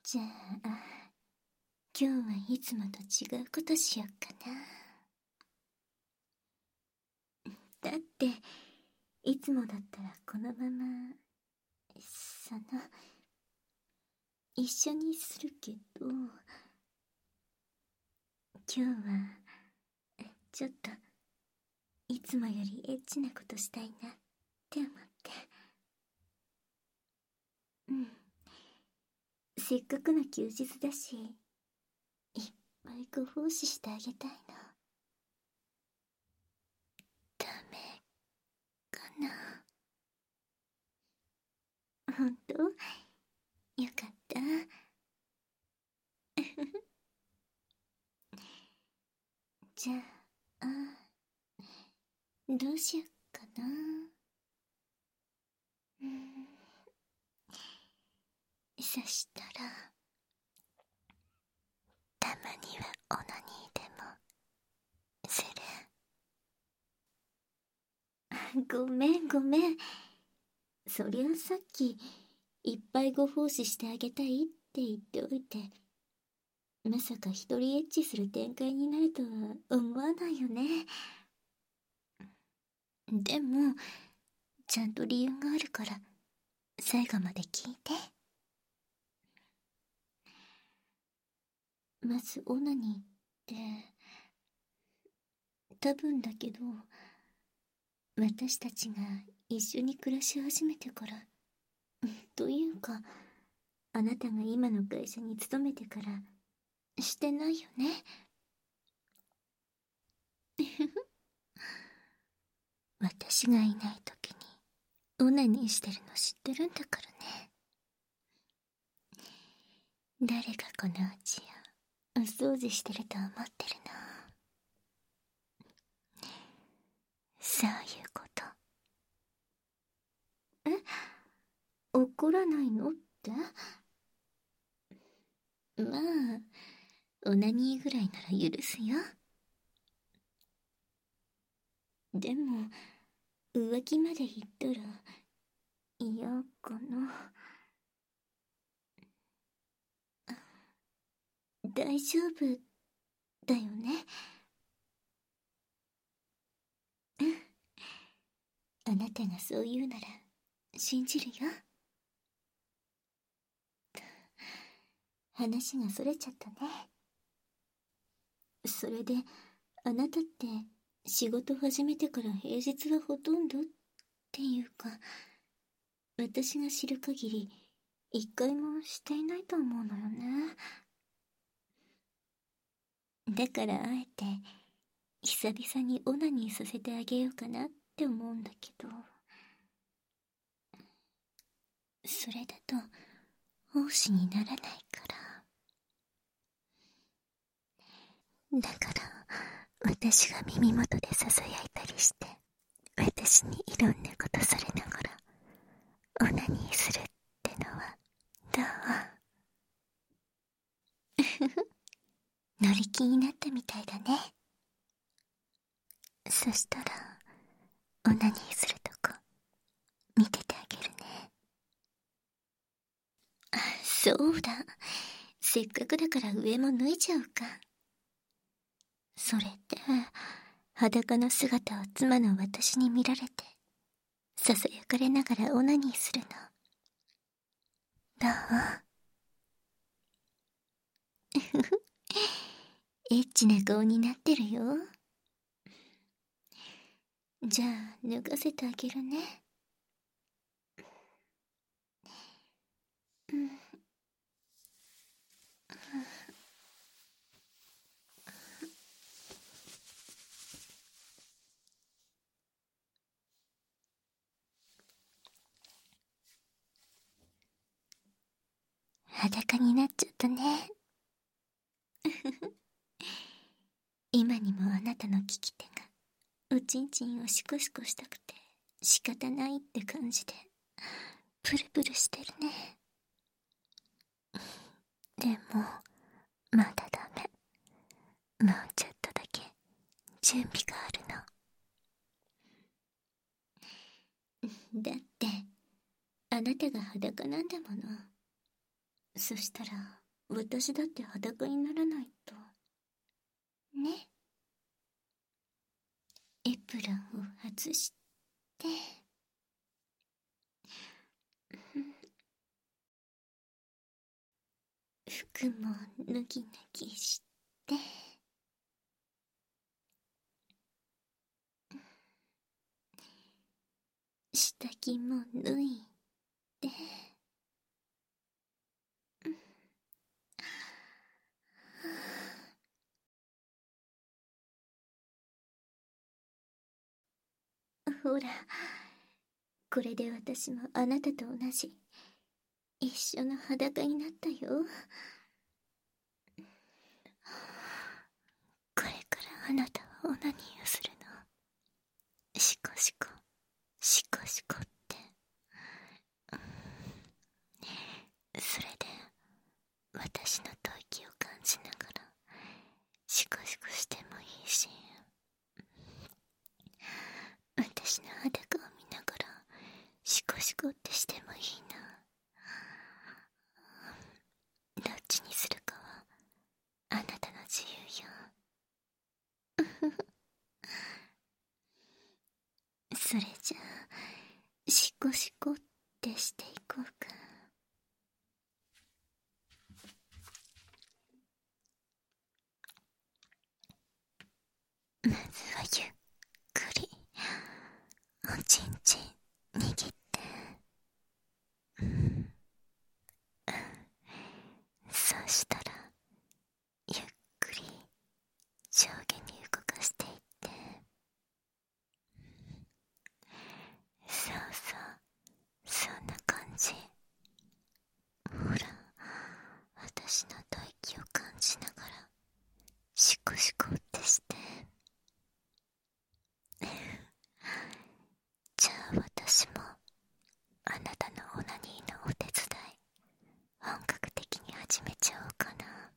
じゃあ、今日はいつもと違うことしよっかな。だって、いつもだったらこのまま、一緒にするけど、今日は、ちょっと、いつもよりエッチなことしたいなって思って。うん。せっかくの休日だし、いっぱいご奉仕してあげたいの。ダメかな。ほんと？よかった。じゃあ、どうしよっかな。そしたら、たまにはオナニーでもする？ごめんごめん。そりゃさっきいっぱいご奉仕してあげたいって言っておいて、まさか一人エッチする展開になるとは思わないよね。でもちゃんと理由があるから最後まで聞いて。まずオナニーって多分だけど、私たちが一緒に暮らし始めてからというか、あなたが今の会社に勤めてからしてないよね。私がいない時にオナニーしてるの知ってるんだからね。誰がこのうちをお掃除してると思ってるの？そういうこと。怒らないのって？まあ、オナニーぐらいなら許すよ。でも、浮気まで言ったら嫌かな。大丈夫だよね？あなたがそう言うなら信じるよ。話がそれちゃったね。それで、あなたって仕事始めてから平日はほとんどっていうか、私が知る限り一回もしていないと思うのよね。だからあえて久々にオナニーさせてあげようかなって思うんだけど、それだと奉仕にならないから。だから私が耳元で囁いたりして、私にいろんなことされながらオナニーするってのはどう？乗り気になったみたいだね。そしたらオナニーするとこ見ててあげるね。そうだ、せっかくだから上も脱いじゃうか。それって裸の姿を妻の私に見られてささやかれながらオナニーするのどう？エッチな顔になってるよ。じゃあ脱がせてあげるね。裸になっちゃったね。今にもあなたの利き手がおちんちんをシコシコしたくて仕方ないって感じでプルプルしてるね。でもまだダメ。もうちょっとだけ準備があるの。だってあなたが裸なんだもの。 そしたら、私だって裸にならないと。ね。エプロンを外して、服も脱ぎ脱ぎして、下着も脱いで、ほら、これで私もあなたと同じ、一緒の裸になったよ。これからあなたはオナニーをするの。シコシコ、シコシコって。それで、私の吐息を感じながら、シコシコしてもいいし、私の裸を見ながら、シコシコってしてもいいな。どっちにするかは、あなたの自由よ。それじゃあ、シコシコってしていこうか。まずはゆっくり、おちんちん握って。そしたら、ゆっくり上下に動かしていって。そうそう、そんな感じ。ほら、私の吐息を感じながら、シコシコってして。じゃあ私も、あなたのオナニーのお手伝い、本格的に始めちゃおうかな。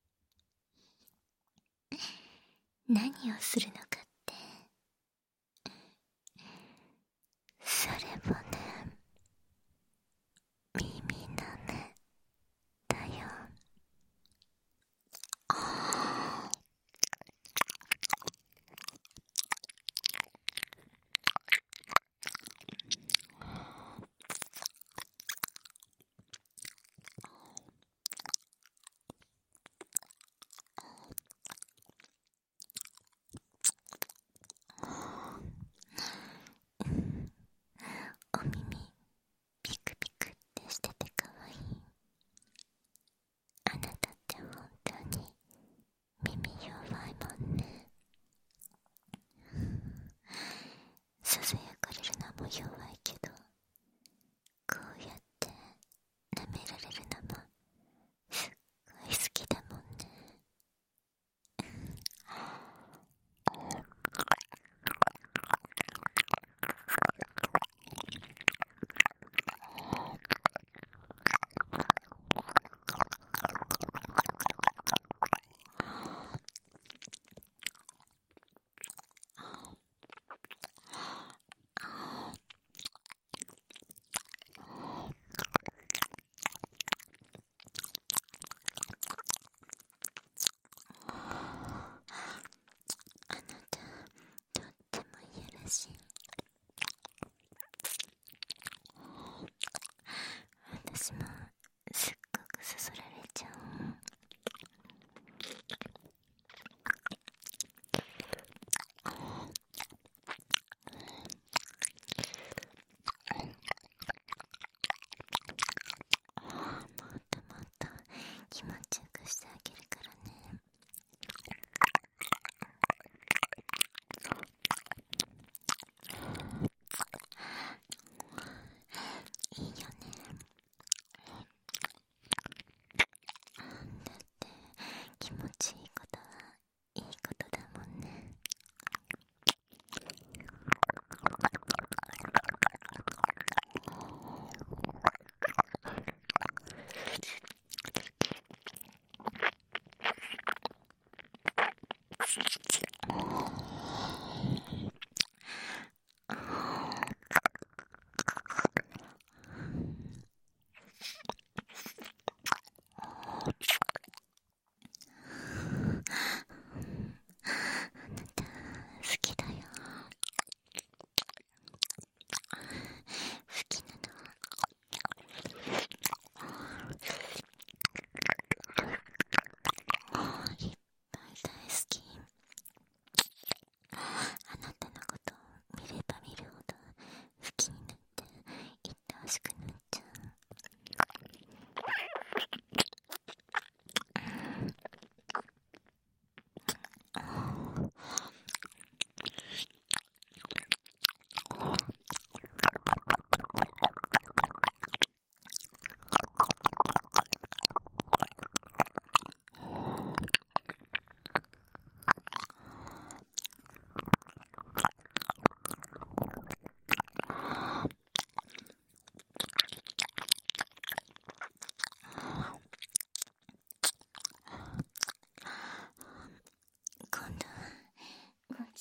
何をするのかって、それもね、耳のね、だよ。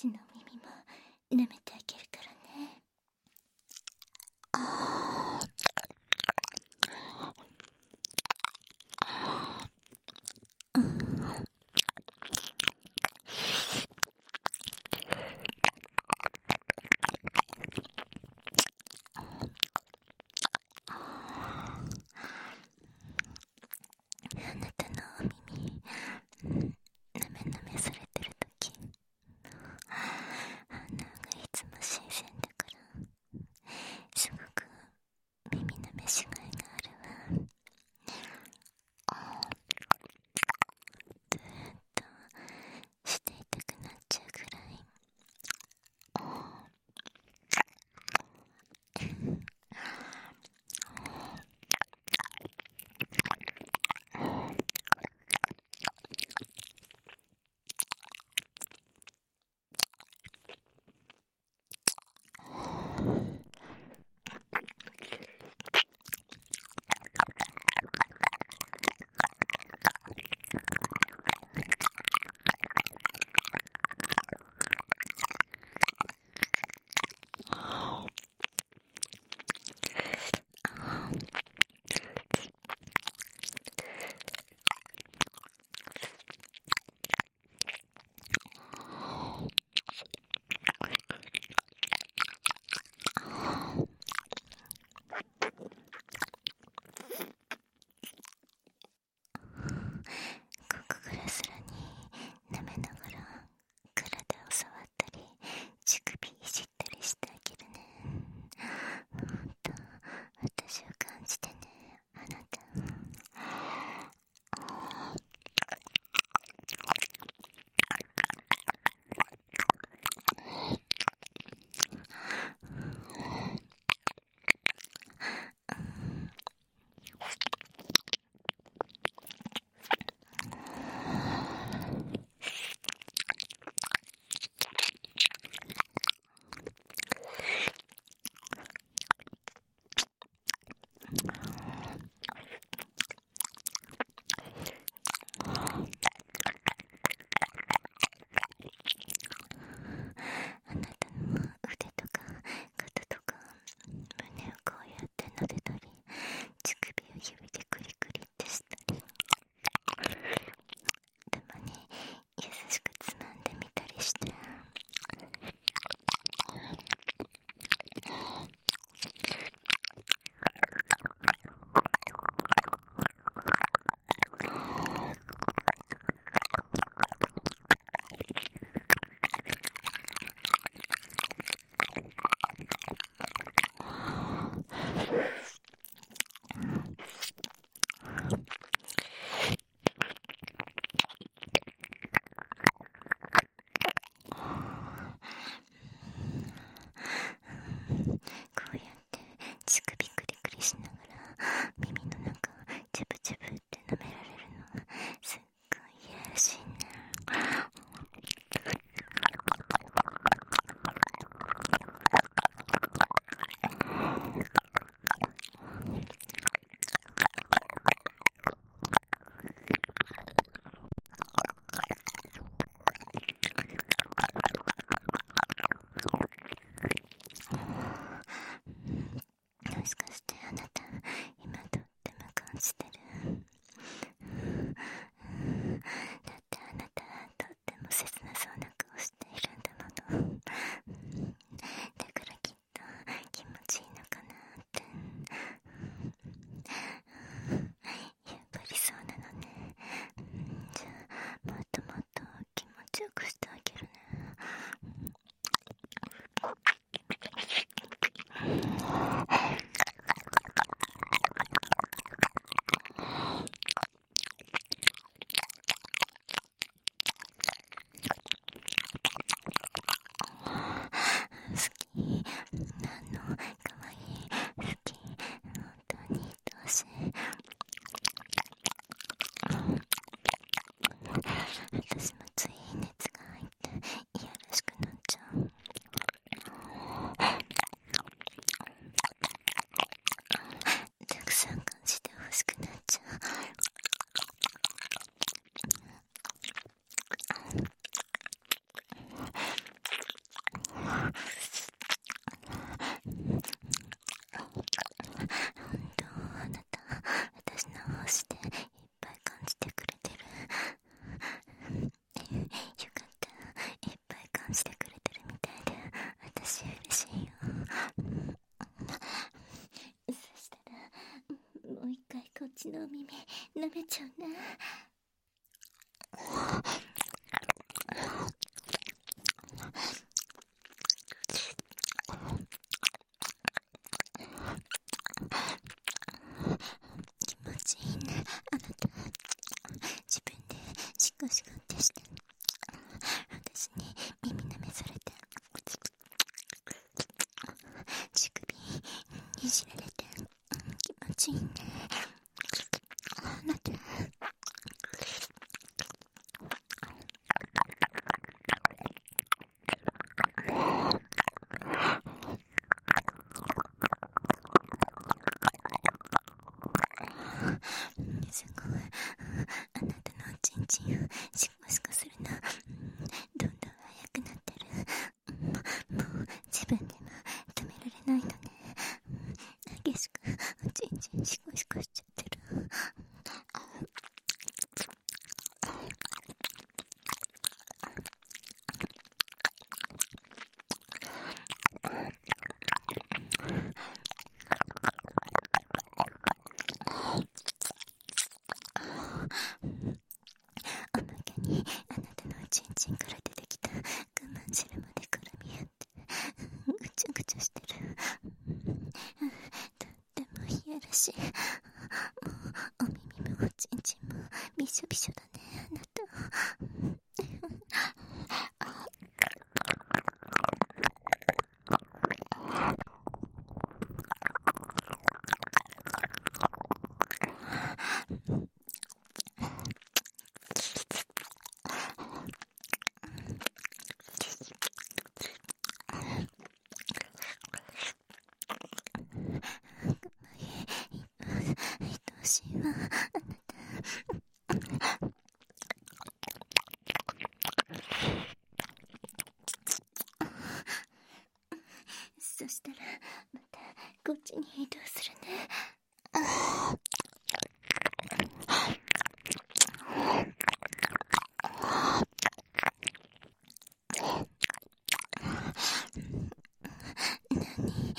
ちの耳も舐めてあげるからね。あなたのお耳なめなめされてるとき、鼻がいつも新鮮だからすごく耳なめしがいがあるわ。ずーっとしていたくなっちゃうくらい。ここからさらに舐めながら体を触ったり乳首いじったりしてあげるね。もっと私を感じてね、あなた。あなたの腕とか肩とか胸をこうやって撫でたり、乳首を指でクリクリってしたり、たまに優しくつまんでみたりして。こうやって乳首クリクリしながら耳の中ジャブジャブって舐められるのすっごいいやらしいね。もしかしてあなた今とっても感じてる？だってあなたとっても切なそうな顔しているんだもの。だからきっと気持ちいいのかなって。やっぱりそうなのね。じゃあもっともっと気持ちよくしてあげるね。好き。かわいい。好き。本当に愛おしい。私もつい熱が入っていやらしくなっちゃう。たくさん感じてほしくなっちゃう。 もう一回こっちのお耳舐めちゃうな。気持ちいいね、あなた。自分でシコシコってして私に耳舐めされて、乳首いじられて、気持ちいいね、あなた。すごい、あなたのおちんちんをシコシコするの、どんどん速くなってる。もう自分でも止められないのね。激しくおちんちんシコシコしちゃってる。おまけにあなたのおちんちんから出てきた我慢汁まで絡み合ってぐちゃぐちゃしてる。とってもいやらしい。もうお耳もおちんちんもびしょびしょだね、あなた。愛おしいわ、あなた。そしたらまたこっちに移動するね。何？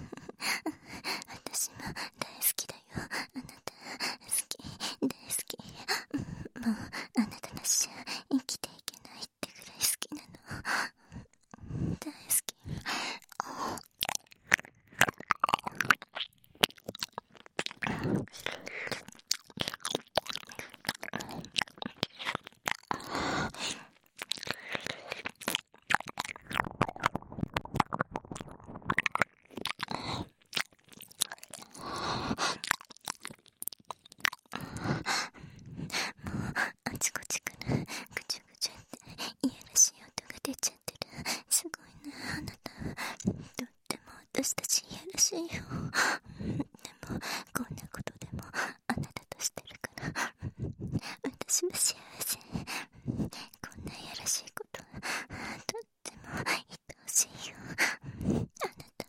私も大好きだよ、あなた。好き、大好き。もうあなたなしじゃ生きていけないってぐらい好きなの。大好き。あちこちからぐちゃぐちゃっていやらしい音が出ちゃってる。すごいね、あなた。とっても私たちいやらしいよ。でもこんなことでもあなたとしてるから私も幸せ。こんないやらしいこととっても愛おしいよ、あなた。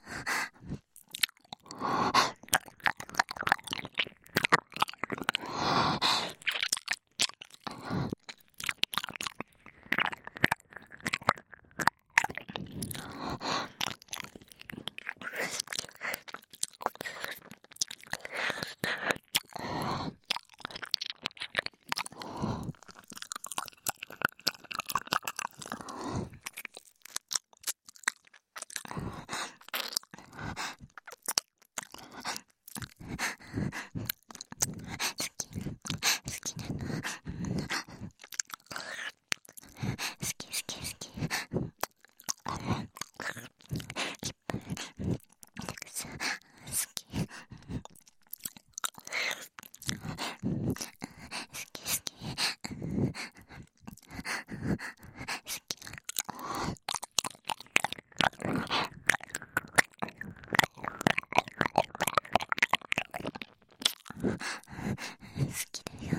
好きだよ。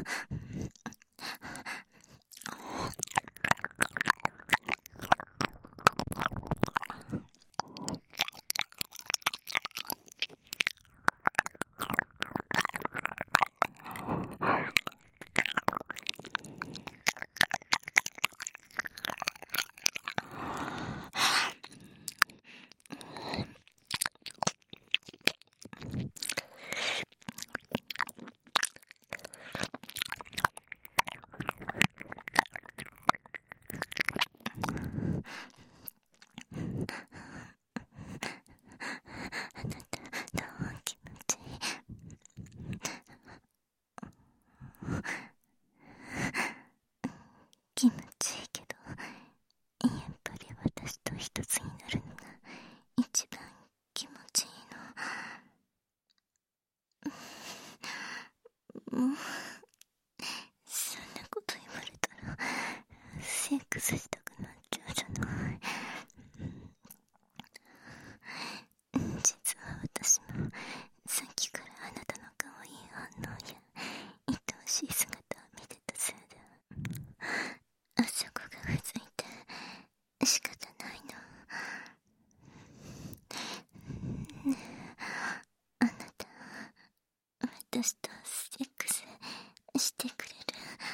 気持ちいいけど、やっぱり私と一つになるのが一番気持ちいいの。もう、そんなこと言われたらセックスしたくなっちゃうじゃない。実は私もさっきからあなたの可愛い反応や愛おしい姿を見てたせいで、あそこがうずいて仕方ないの。ねえ、あなた、私とセックスしてくれる？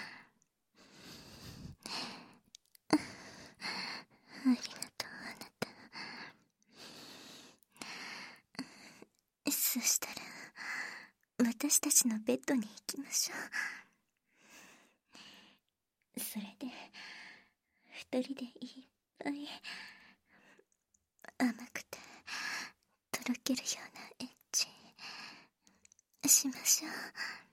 ありがとう、あなた。そしたら私たちのベッドに行きましょう。それで二人でいっぱい甘くてとろけるようなエッチしましょう。